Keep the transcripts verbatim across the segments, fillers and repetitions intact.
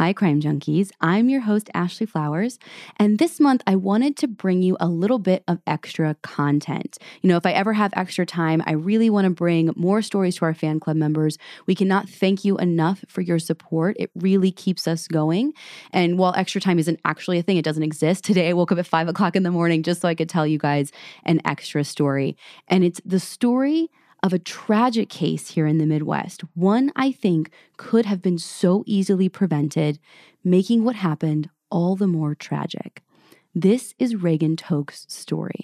Hi, Crime Junkies. I'm your host, Ashley Flowers. And this month, I wanted to bring you a little bit of extra content. You know, if I ever have extra time, I really want to bring more stories to our fan club members. We cannot thank you enough for your support. It really keeps us going. And while extra time isn't actually a thing, it doesn't exist. Today, I woke up at five o'clock in the morning just so I could tell you guys an extra story. And it's the story of a tragic case here in the Midwest, one I think could have been so easily prevented, making what happened all the more tragic. This is Reagan Toke's story.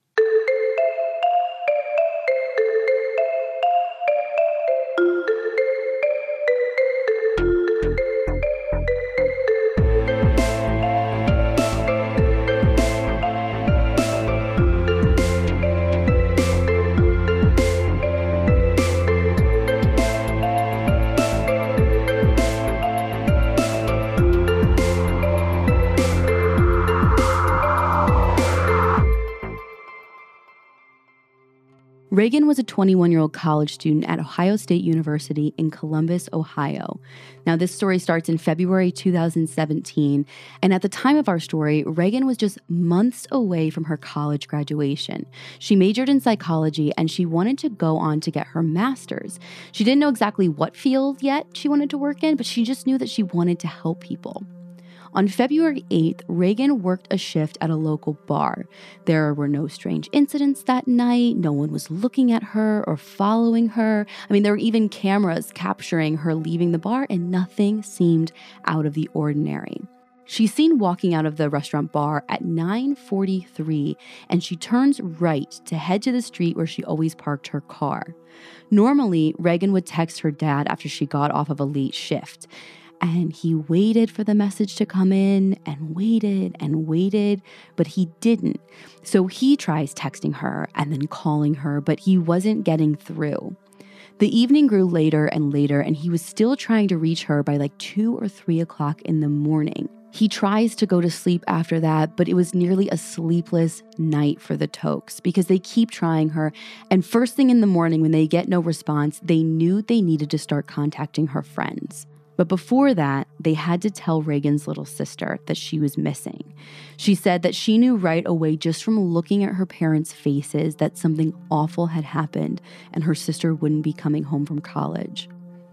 Reagan was a twenty-one-year-old college student at Ohio State University in Columbus, Ohio. Now, this story starts in February two thousand seventeen, and at the time of our story, Reagan was just months away from her college graduation. She majored in psychology, and she wanted to go on to get her master's. She didn't know exactly what field yet she wanted to work in, but she just knew that she wanted to help people. On February eighth, Reagan worked a shift at a local bar. There were no strange incidents that night. No one was looking at her or following her. I mean, there were even cameras capturing her leaving the bar, and nothing seemed out of the ordinary. She's seen walking out of the restaurant bar at nine forty-three, and she turns right to head to the street where she always parked her car. Normally, Reagan would text her dad after she got off of a late shift. And he waited for the message to come in and waited and waited, but he didn't. So he tries texting her and then calling her, but he wasn't getting through. The evening grew later and later, and he was still trying to reach her by like two or three o'clock in the morning. He tries to go to sleep after that, but it was nearly a sleepless night for the Tokes because they keep trying her. And first thing in the morning, when they get no response, they knew they needed to start contacting her friends. But before that, they had to tell Reagan's little sister that she was missing. She said that she knew right away just from looking at her parents' faces that something awful had happened and her sister wouldn't be coming home from college.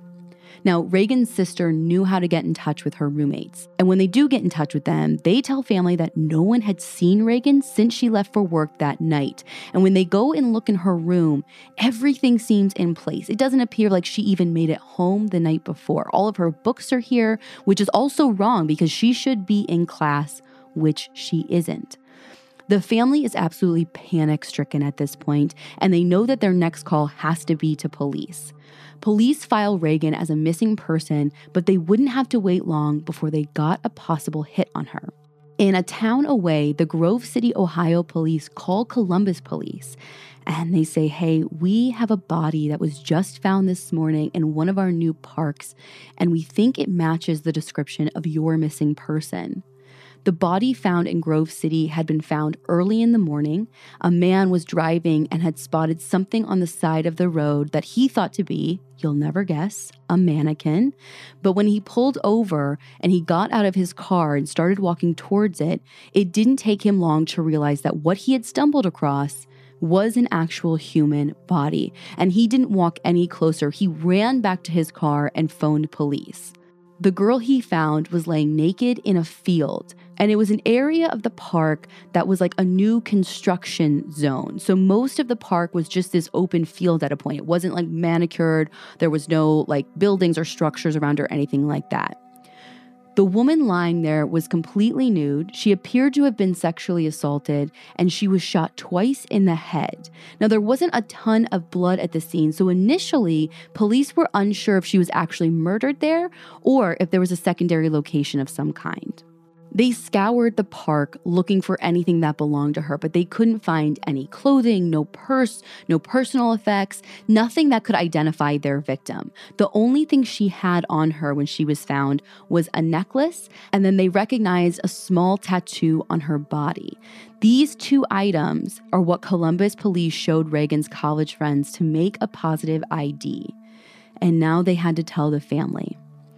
Now, Reagan's sister knew how to get in touch with her roommates. And when they do get in touch with them, they tell family that no one had seen Reagan since she left for work that night. And when they go and look in her room, everything seems in place. It doesn't appear like she even made it home the night before. All of her books are here, which is also wrong because she should be in class, which she isn't. The family is absolutely panic-stricken at this point, and they know that their next call has to be to police. Police file Reagan as a missing person, but they wouldn't have to wait long before they got a possible hit on her. In a town away, the Grove City, Ohio police call Columbus police, and they say, hey, we have a body that was just found this morning in one of our new parks, and we think it matches the description of your missing person. The body found in Grove City had been found early in the morning. A man was driving and had spotted something on the side of the road that he thought to be, you'll never guess, a mannequin. But when he pulled over and he got out of his car and started walking towards it, it didn't take him long to realize that what he had stumbled across was an actual human body. And he didn't walk any closer. He ran back to his car and phoned police. The girl he found was laying naked in a field, and it was an area of the park that was like a new construction zone. So most of the park was just this open field at a point. It wasn't like manicured. There was no like buildings or structures around or anything like that. The woman lying there was completely nude. She appeared to have been sexually assaulted, and she was shot twice in the head. Now, there wasn't a ton of blood at the scene, so initially, police were unsure if she was actually murdered there or if there was a secondary location of some kind. They scoured the park looking for anything that belonged to her, but they couldn't find any clothing, no purse, no personal effects, nothing that could identify their victim. The only thing she had on her when she was found was a necklace, and then they recognized a small tattoo on her body. These two items are what Columbus police showed Reagan's college friends to make a positive I D. And now they had to tell the family.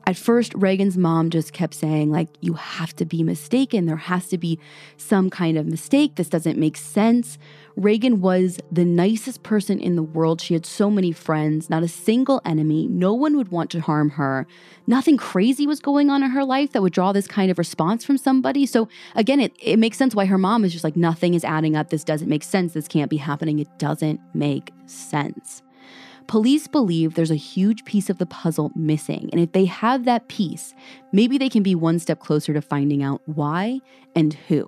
At first, Reagan's mom just kept saying, like, you have to be mistaken. There has to be some kind of mistake. This doesn't make sense. Reagan was the nicest person in the world. She had so many friends, not a single enemy. No one would want to harm her. Nothing crazy was going on in her life that would draw this kind of response from somebody. So again, it, it makes sense why her mom is just like, nothing is adding up. This doesn't make sense. This can't be happening. It doesn't make sense. Police believe there's a huge piece of the puzzle missing, and if they have that piece, maybe they can be one step closer to finding out why and who.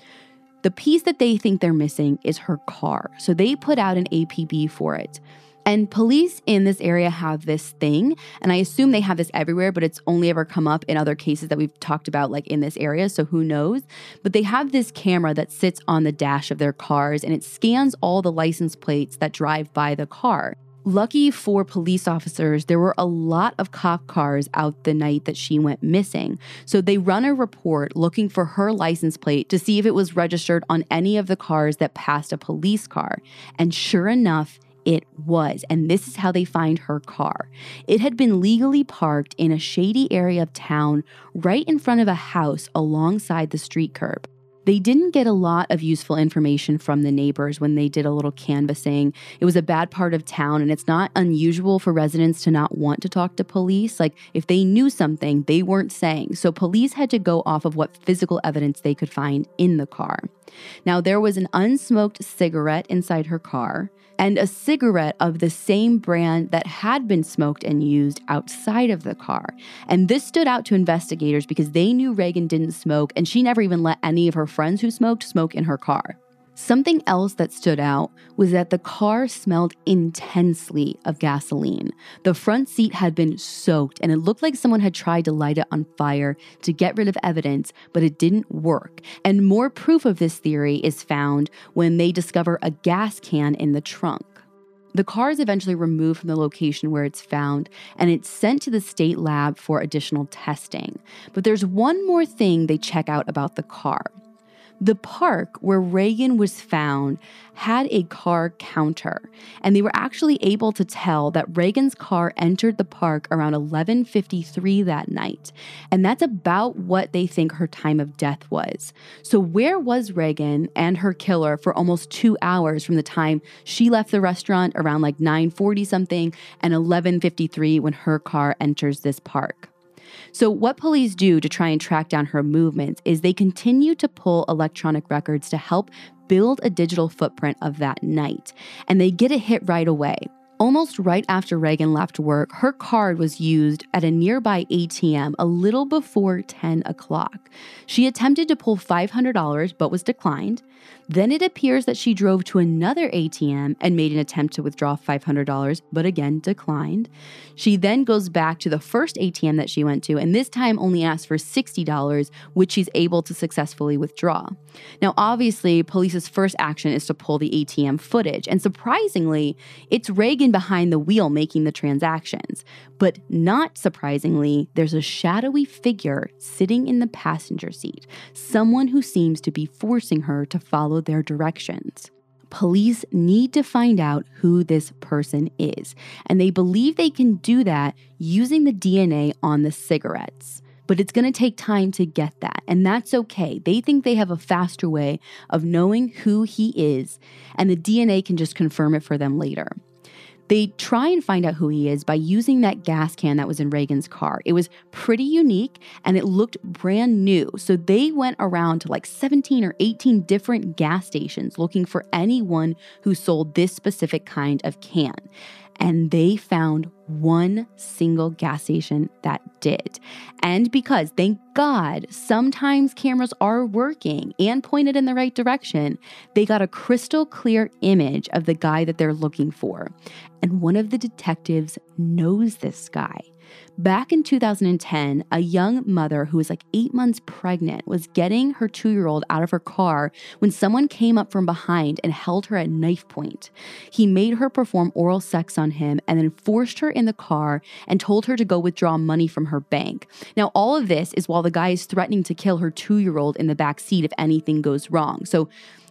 The piece that they think they're missing is her car, so they put out an A P B for it. And police in this area have this thing, and I assume they have this everywhere, but it's only ever come up in other cases that we've talked about, like in this area, so who knows? But they have this camera that sits on the dash of their cars, and it scans all the license plates that drive by the car. Lucky for police officers, there were a lot of cop cars out the night that she went missing. So they run a report looking for her license plate to see if it was registered on any of the cars that passed a police car. And sure enough, it was. And this is how they find her car. It had been legally parked in a shady area of town right in front of a house alongside the street curb. They didn't get a lot of useful information from the neighbors when they did a little canvassing. It was a bad part of town, and it's not unusual for residents to not want to talk to police. Like, if they knew something, they weren't saying. So police had to go off of what physical evidence they could find in the car. Now, there was an unsmoked cigarette inside her car, and a cigarette of the same brand that had been smoked and used outside of the car. And this stood out to investigators because they knew Reagan didn't smoke, and she never even let any of her friends who smoked smoke in her car. Something else that stood out was that the car smelled intensely of gasoline. The front seat had been soaked, and it looked like someone had tried to light it on fire to get rid of evidence, but it didn't work. And more proof of this theory is found when they discover a gas can in the trunk. The car is eventually removed from the location where it's found, and it's sent to the state lab for additional testing. But there's one more thing they check out about the car. The park where Reagan was found had a car counter, and they were actually able to tell that Reagan's car entered the park around eleven fifty-three that night, and that's about what they think her time of death was. So where was Reagan and her killer for almost two hours from the time she left the restaurant around like nine forty something and eleven fifty-three when her car enters this park? So what police do to try and track down her movements is they continue to pull electronic records to help build a digital footprint of that night. And they get a hit right away. Almost right after Reagan left work, her card was used at a nearby A T M a little before ten o'clock. She attempted to pull five hundred dollars but was declined. Then it appears that she drove to another A T M and made an attempt to withdraw five hundred dollars, but again declined. She then goes back to the first A T M that she went to, and this time only asked for sixty dollars, which she's able to successfully withdraw. Now, obviously, police's first action is to pull the A T M footage, and surprisingly, it's Reagan behind the wheel making the transactions. But not surprisingly, there's a shadowy figure sitting in the passenger seat, someone who seems to be forcing her to follow their directions. Police need to find out who this person is, and they believe they can do that using the D N A on the cigarettes. But it's going to take time to get that, and that's okay. They think they have a faster way of knowing who he is, and the D N A can just confirm it for them later. They try and find out who he is by using that gas can that was in Reagan's car. It was pretty unique and it looked brand new. So they went around to like seventeen or eighteen different gas stations looking for anyone who sold this specific kind of can. And they found one single gas station that did. And because, thank God, sometimes cameras are working and pointed in the right direction, they got a crystal clear image of the guy that they're looking for. And one of the detectives knows this guy. Back in two thousand ten, a young mother who was like eight months pregnant was getting her two-year-old out of her car when someone came up from behind and held her at knife point. He made her perform oral sex on him and then forced her in the car and told her to go withdraw money from her bank. Now, all of this is while the guy is threatening to kill her two-year-old in the back seat if anything goes wrong. So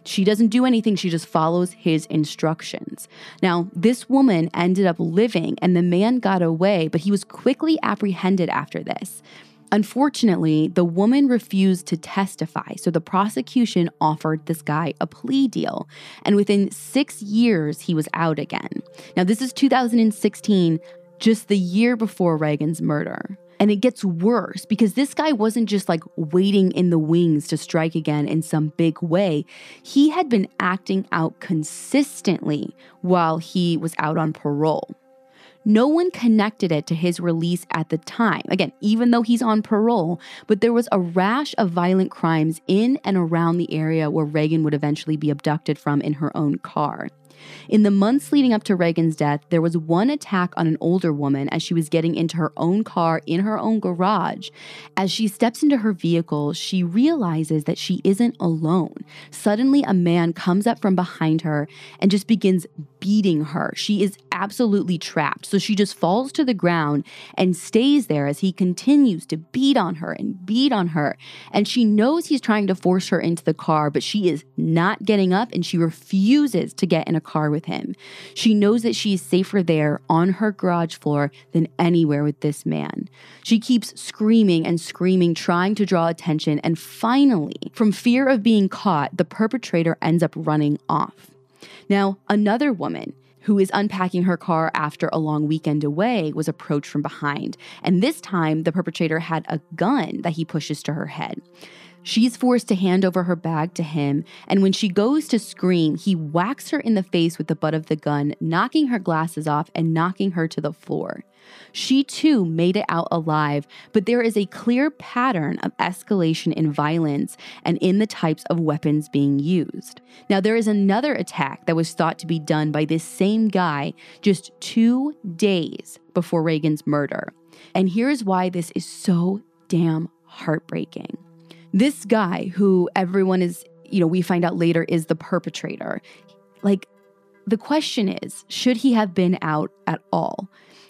She doesn't do anything. She just follows his instructions. Now, this woman ended up living and the man got away, but he was quickly apprehended after this. Unfortunately, the woman refused to testify, so the prosecution offered this guy a plea deal, and within six years, he was out again. Now, this is two thousand sixteen, just the year before Reagan's murder. And it gets worse because this guy wasn't just like waiting in the wings to strike again in some big way. He had been acting out consistently while he was out on parole. No one connected it to his release at the time, again, even though he's on parole, but there was a rash of violent crimes in and around the area where Reagan would eventually be abducted from in her own car. In the months leading up to Reagan's death, there was one attack on an older woman as she was getting into her own car in her own garage. As she steps into her vehicle, she realizes that she isn't alone. Suddenly, a man comes up from behind her and just begins beating her. She is absolutely trapped. So she just falls to the ground and stays there as he continues to beat on her and beat on her. And she knows he's trying to force her into the car, but she is not getting up and she refuses to get in a car with him. She knows that she is safer there on her garage floor than anywhere with this man. She keeps screaming and screaming, trying to draw attention. And finally, from fear of being caught, the perpetrator ends up running off. Now, another woman who is unpacking her car after a long weekend away was approached from behind. And this time, the perpetrator had a gun that he pushes to her head. She's forced to hand over her bag to him, and when she goes to scream, he whacks her in the face with the butt of the gun, knocking her glasses off and knocking her to the floor. She too made it out alive, but there is a clear pattern of escalation in violence and in the types of weapons being used. Now, there is another attack that was thought to be done by this same guy just two days before Reagan's murder. And here's why this is so damn heartbreaking. This guy, who everyone is, you know, we find out later is the perpetrator. Like, the question is, should he have been out at all?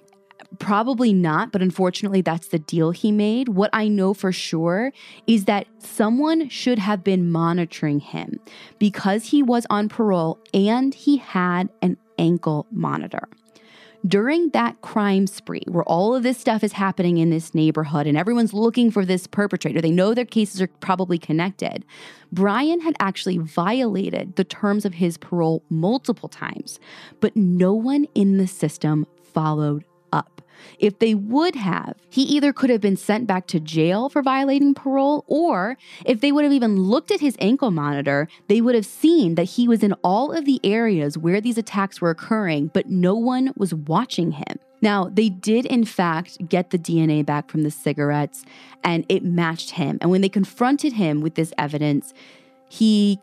Probably not, but unfortunately, that's the deal he made. What I know for sure is that someone should have been monitoring him because he was on parole and he had an ankle monitor. During that crime spree where all of this stuff is happening in this neighborhood and everyone's looking for this perpetrator, they know their cases are probably connected, Brian had actually violated the terms of his parole multiple times, but no one in the system followed up. If they would have, he either could have been sent back to jail for violating parole, or if they would have even looked at his ankle monitor, they would have seen that he was in all of the areas where these attacks were occurring, but no one was watching him. Now, they did, in fact, get the D N A back from the cigarettes, and it matched him. And when they confronted him with this evidence, he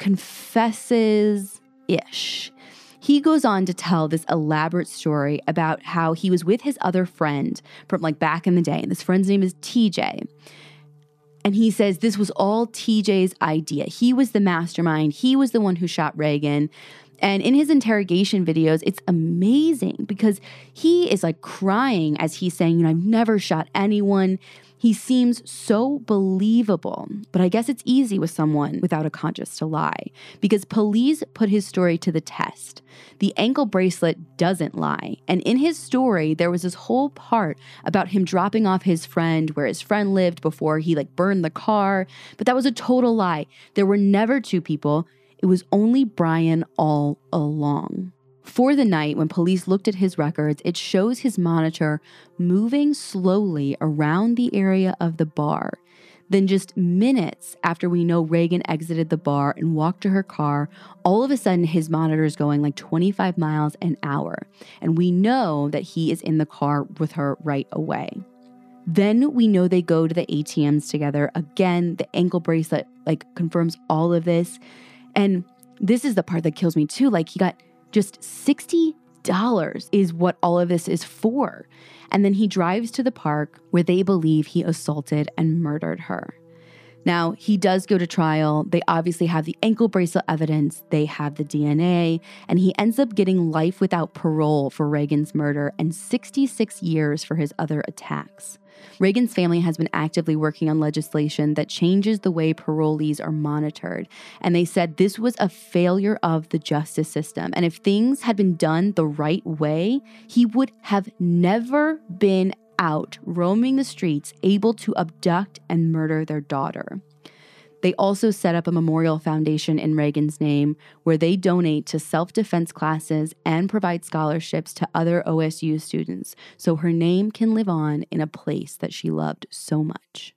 confesses-ish. He goes on to tell this elaborate story about how he was with his other friend from like back in the day, and this friend's name is T J. And he says this was all T J's idea. He was the mastermind. He was the one who shot Reagan. And in his interrogation videos, it's amazing because he is like crying as he's saying, you know, I've never shot anyone. He seems so believable, but I guess it's easy with someone without a conscience to lie because police put his story to the test. The ankle bracelet doesn't lie. And in his story, there was this whole part about him dropping off his friend where his friend lived before he like burned the car. But that was a total lie. There were never two people. It was only Brian all along. For the night, when police looked at his records, it shows his monitor moving slowly around the area of the bar. Then just minutes after we know Reagan exited the bar and walked to her car, all of a sudden his monitor is going like twenty-five miles an hour. And we know that he is in the car with her right away. Then we know they go to the A T Ms together. Again, the ankle bracelet like confirms all of this. And this is the part that kills me too. Like he got just sixty dollars is what all of this is for. And then he drives to the park where they believe he assaulted and murdered her. Now, he does go to trial. They obviously have the ankle bracelet evidence. They have the D N A. And he ends up getting life without parole for Reagan's murder and sixty-six years for his other attacks. Reagan's family has been actively working on legislation that changes the way parolees are monitored. And they said this was a failure of the justice system. And if things had been done the right way, he would have never been out roaming the streets, able to abduct and murder their daughter. They also set up a memorial foundation in Reagan's name where they donate to self-defense classes and provide scholarships to other O S U students so her name can live on in a place that she loved so much.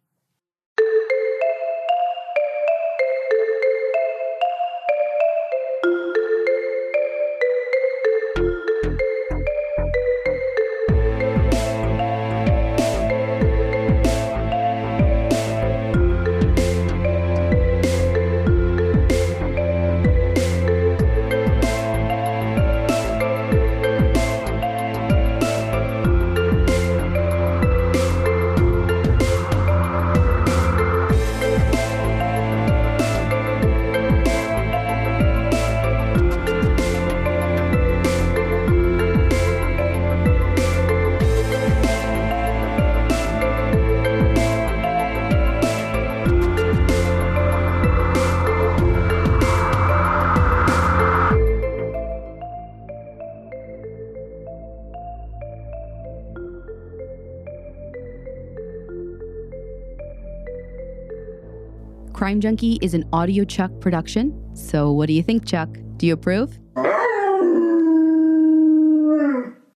Crime Junkie is an Audio Chuck production. So what do you think, Chuck? Do you approve?